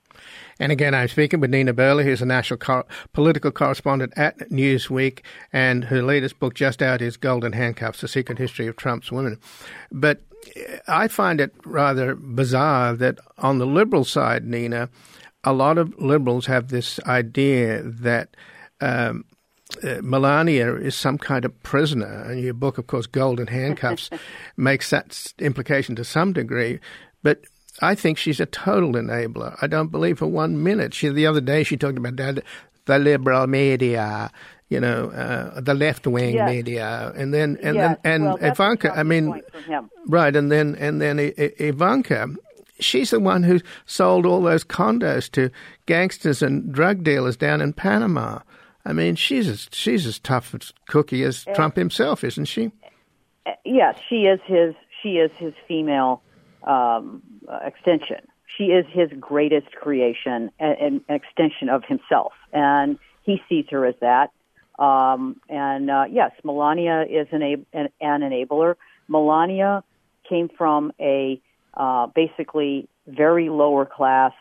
And again, I'm speaking with Nina Burley, who's a national co- political correspondent at Newsweek, and her latest book just out is Golden Handcuffs, A Secret History of Trump's Women. But I find it rather bizarre that on the liberal side, Nina, a lot of liberals have this idea that um, uh, Melania is some kind of prisoner. And your book, of course, Golden Handcuffs, makes that implication to some degree. But I think she's a total enabler. I don't believe for one minute. She, the other day she talked about that, the liberal media, you know, uh, the left-wing yes. media, and then and yes. then and well, Ivanka. I mean, right, and then and then I- I- Ivanka. She's the one who sold all those condos to gangsters and drug dealers down in Panama. I mean, she's as, she's as tough a cookie as uh, Trump himself, isn't she? Uh, yes, she is his. She is his female um, uh, extension. She is his greatest creation and, and an extension of himself, and he sees her as that. Um, and uh, yes, Melania is an, an, an enabler. Melania came from a uh, basically very lower class,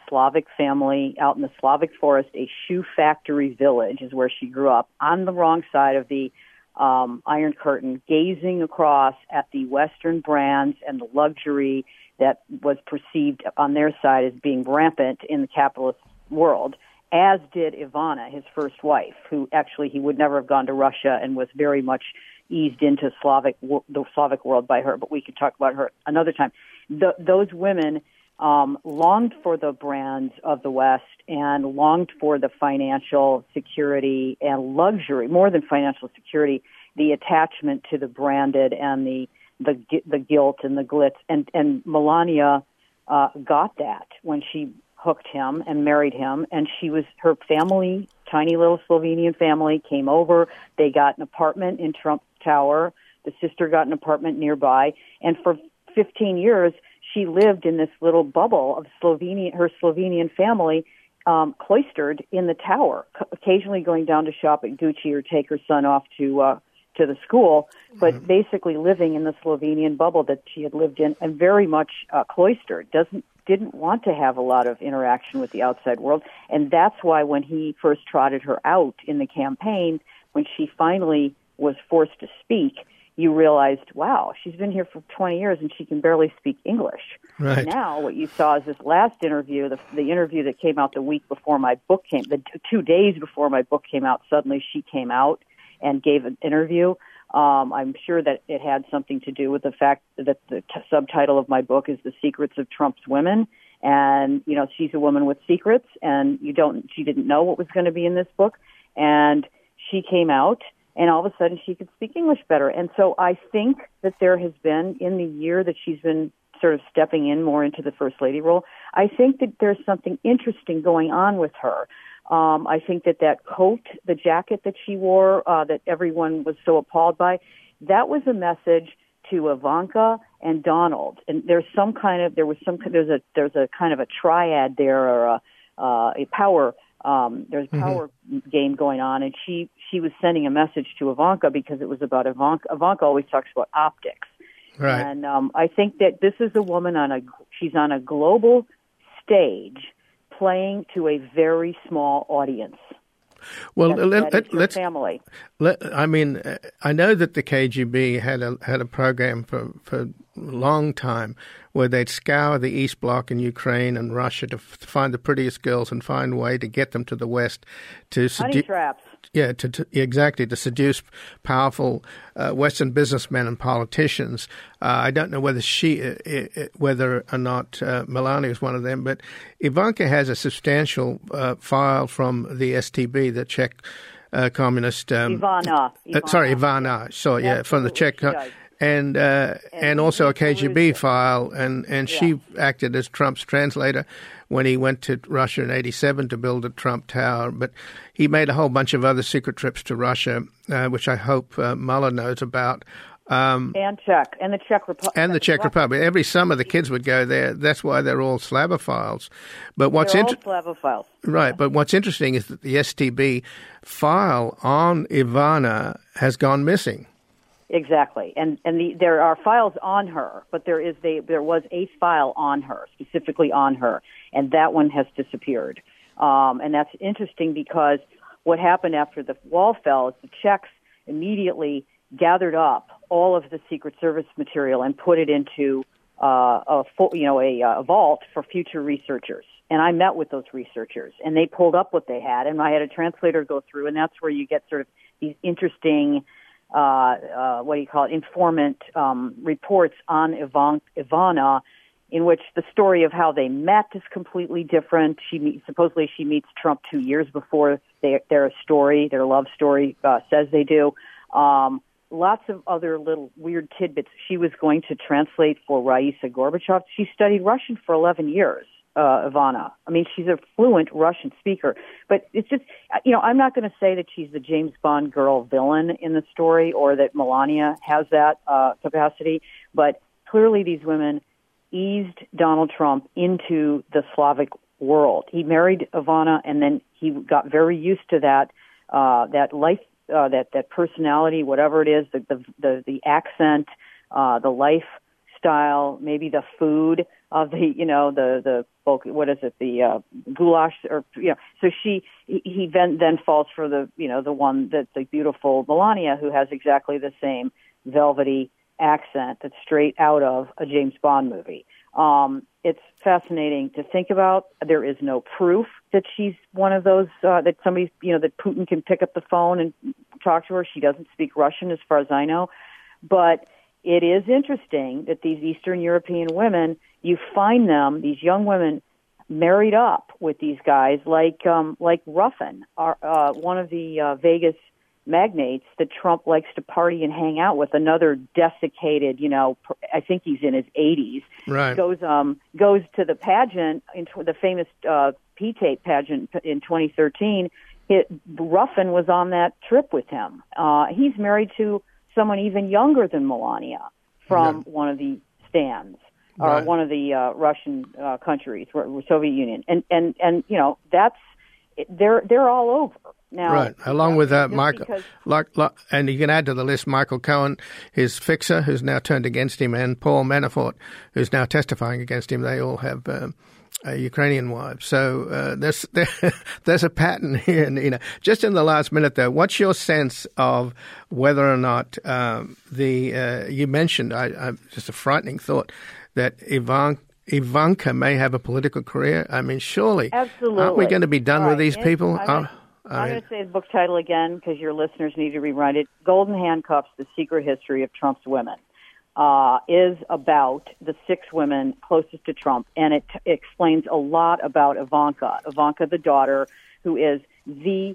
Slavic family out in the Slavic forest. A shoe factory village is where she grew up, on the wrong side of the um, Iron Curtain, gazing across at the Western brands and the luxury that was perceived on their side as being rampant in the capitalist world, as did Ivana, his first wife, who actually he would never have gone to Russia and was very much eased into Slavic the Slavic world by her. But we could talk about her another time. The, those women um, longed for the brands of the West and longed for the financial security and luxury, more than financial security, the attachment to the branded and the the the gilt and the glitz. And and Melania uh, got that when she hooked him and married him, and she was her family, tiny little Slovenian family, came over. They got an apartment in Trump Tower. The sister got an apartment nearby, and for fifteen years she lived in this little bubble of Slovenia, her Slovenian family, um, cloistered in the tower, occasionally going down to shop at Gucci or take her son off to uh, to the school, but mm-hmm. basically living in the Slovenian bubble that she had lived in, and very much uh, cloistered. Doesn't didn't want to have a lot of interaction with the outside world, and that's why when he first trotted her out in the campaign, when she finally was forced to speak, you realized, wow, she's been here for twenty years and she can barely speak English. Right. Now what you saw is this last interview, the, the interview that came out the week before my book came, the t- two days before my book came out, suddenly she came out and gave an interview. Um, I'm sure that it had something to do with the fact that the t- subtitle of my book is The Secrets of Trump's Women. And, you know, she's a woman with secrets, and you don't, she didn't know what was going to be in this book. And she came out, and all of a sudden she could speak English better. And so I think that there has been, in the year that she's been sort of stepping in more into the First Lady role, I think that there's something interesting going on with her. Um, I think that that coat, the jacket that she wore, uh, that everyone was so appalled by, that was a message to Ivanka and Donald. And there's some kind of, there was some, there's a, there's a kind of a triad there, or a, uh, a power, um, there's a power mm-hmm. game going on. And she, she was sending a message to Ivanka because it was about Ivanka. Ivanka always talks about optics. Right. And, um, I think that this is a woman on a, she's on a global stage, playing to a very small audience. Well, that, let, that let, let's. Family. Let, I mean, I know that the K G B had a had a program for for a long time where they'd scour the East Bloc in Ukraine and Russia to, f- to find the prettiest girls and find a way to get them to the West to sedu- honey traps. Yeah, to, to, exactly, to seduce powerful uh, Western businessmen and politicians. Uh, I don't know whether she, uh, uh, whether or not uh, Melania is one of them, but Ivanka has a substantial uh, file from the S T B, the Czech uh, communist. Um, Ivana. Uh, sorry, Ivana. So yeah, from the Czech. Uh, and uh, and, and also a K G B file, and, and she yeah. acted as Trump's translator when he went to Russia in eighty-seven to build a Trump Tower. But he made a whole bunch of other secret trips to Russia, uh, which I hope uh, Mueller knows about. Um, and Czech, and the Czech Republic. And the Czech Republic. Every summer the kids would go there. That's why they're all Slavophiles. But what's they're all inter- Slavophiles. Right, but what's interesting is that the S T B file on Ivana has gone missing. Exactly, and and the, there are files on her, but there is they, there was a file on her, specifically on her, and that one has disappeared. Um, and that's interesting because what happened after the wall fell is the Czechs immediately gathered up all of the Secret Service material and put it into uh, a full, you know a, a vault for future researchers. And I met with those researchers, and they pulled up what they had, and I had a translator go through, and that's where you get sort of these interesting. Uh, uh, what do you call it, informant um, reports on Ivan, Ivana, in which the story of how they met is completely different. She meet, supposedly she meets Trump two years before they, their story, their love story uh, says they do. Um, lots of other little weird tidbits. She was going to translate for Raisa Gorbachev. She studied Russian for eleven years. Uh, Ivana. I mean, she's a fluent Russian speaker, but it's just, you know, I'm not going to say that she's the James Bond girl villain in the story or that Melania has that uh, capacity, but clearly these women eased Donald Trump into the Slavic world. He married Ivana, and then he got very used to that, uh, that life, uh, that, that personality, whatever it is, the, the, the, the accent, uh, the life lifestyle, maybe the food of the, you know, the, the, what is it, the uh, goulash, or, you know, so she, he then, then falls for the, you know, the one that the beautiful Melania, who has exactly the same velvety accent that's straight out of a James Bond movie. Um, it's fascinating to think about. There is no proof that she's one of those, uh, that somebody, you know, that Putin can pick up the phone and talk to her. She doesn't speak Russian, as far as I know. But it is interesting that these Eastern European women, you find them, these young women, married up with these guys like um, like Ruffin, our, uh, one of the uh, Vegas magnates that Trump likes to party and hang out with, another desiccated, you know, I think he's in his eighties, right. goes um goes to the pageant, into the famous uh, P-tape pageant in twenty thirteen. It, Ruffin was on that trip with him. Uh, he's married to someone even younger than Melania from yeah. one of the stands, or right. one of the uh, Russian uh, countries, Soviet Union, and and and you know that's they're they're all over. Now, right, along with uh, Michael, because, like, like, and you can add to the list Michael Cohen, his fixer, who's now turned against him, and Paul Manafort, who's now testifying against him. They all have um, uh, Ukrainian wives. So uh, there's there, there's a pattern here. And, you know, just in the last minute, though, what's your sense of whether or not um, the uh, you mentioned? I, I, just a frightening thought that Ivanka. Ivanka may have a political career. I mean, surely, Absolutely. aren't we going to be done All with right. these And people? I'm gonna, Oh, I'm I mean, going to say the book title again because your listeners need to rewrite it. Golden Handcuffs, The Secret History of Trump's Women, uh, is about the six women closest to Trump, and it t- explains a lot about Ivanka, Ivanka the daughter, who is the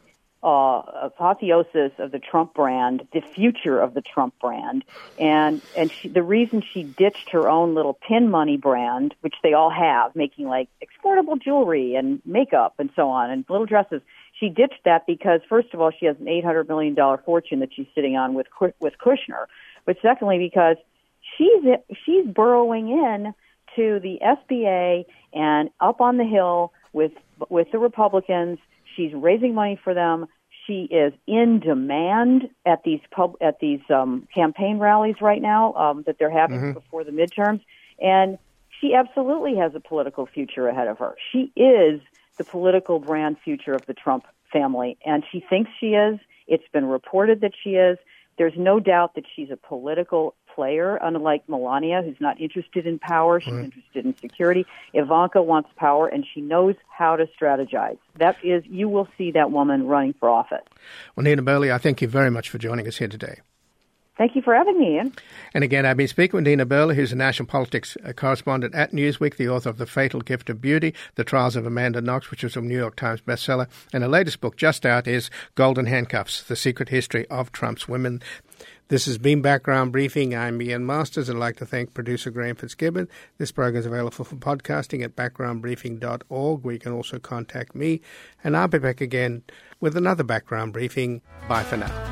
Uh, apotheosis of the Trump brand, the future of the Trump brand, and and she, the reason she ditched her own little pin money brand, which they all have, making like exportable jewelry and makeup and so on, and little dresses. She ditched that because, first of all, she has an eight hundred million dollars fortune that she's sitting on with with Kushner, but secondly, because she's she's burrowing in to the S B A and up on the Hill with with the Republicans. She's raising money for them. She is in demand at these pub at these um, campaign rallies right now um, that they're having mm-hmm. before the midterms, and she absolutely has a political future ahead of her. She is the political brand future of the Trump family, and she thinks she is. It's been reported that she is. There's no doubt that she's a political player, unlike Melania, who's not interested in power. She's right. interested in security. Ivanka wants power, and she knows how to strategize. That is, you will see that woman running for office. Well, Nina Burley, I thank you very much for joining us here today. Thank you for having me, Ian. And again, I've been speaking with Nina Burley, who's a national politics correspondent at Newsweek, the author of The Fatal Gift of Beauty, The Trials of Amanda Knox, which was a New York Times bestseller. And her latest book, just out, is Golden Handcuffs, The Secret History of Trump's Women. This has been Background Briefing. I'm Ian Masters. I'd like to thank producer Graham Fitzgibbon. This program is available for podcasting at background briefing dot org, where you can also contact me. And I'll be back again with another Background Briefing. Bye for now.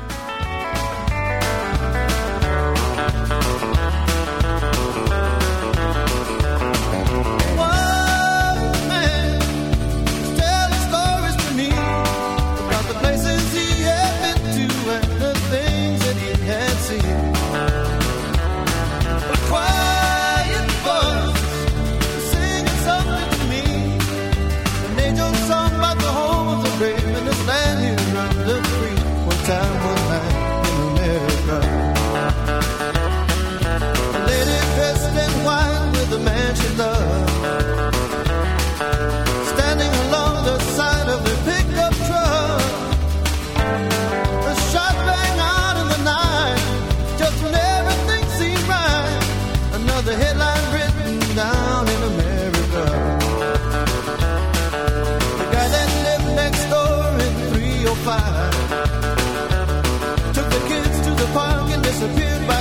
The headline written down in America. The guy that lived next door in three oh five took the kids to the park and disappeared.